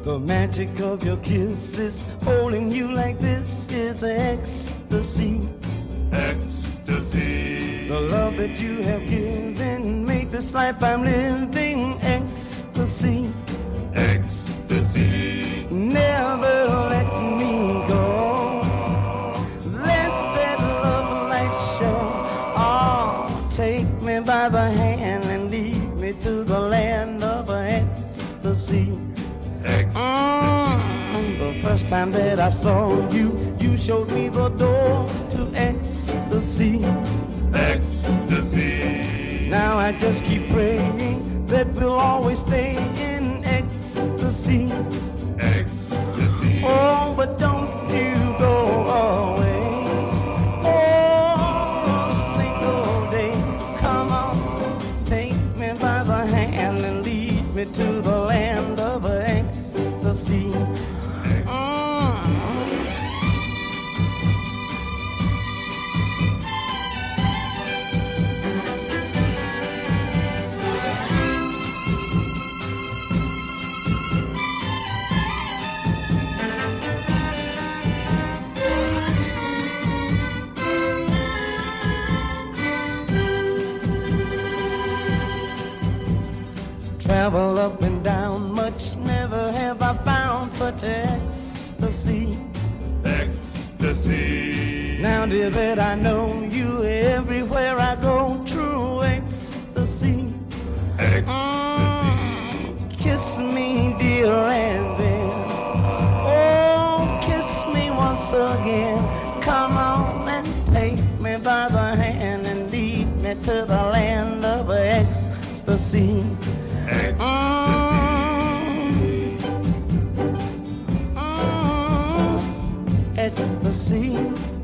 The magic of your kisses, holding you like this is ecstasy. Ecstasy. The love that you have given made this life I'm living ecstasy. Ecstasy. Never let me go. Let that love light show. Oh, take me by the hand and lead me to the land of ecstasy. The first time that I saw you, you showed me the door to ecstasy. Ecstasy. Now I just keep praying that we'll always stay in ecstasy. Ecstasy. Oh, but don't you go away. Oh, single day, come on, take me by the hand and lead me to the land of ecstasy. Travel up and down much, never have I found such ecstasy. Ecstasy. Now, dear, that I know you, everywhere I go, true ecstasy. Ecstasy. Kiss me, dear, and then, oh, kiss me once again. Come on and take me by the hand and lead me to the land of ecstasy. Ecstasy.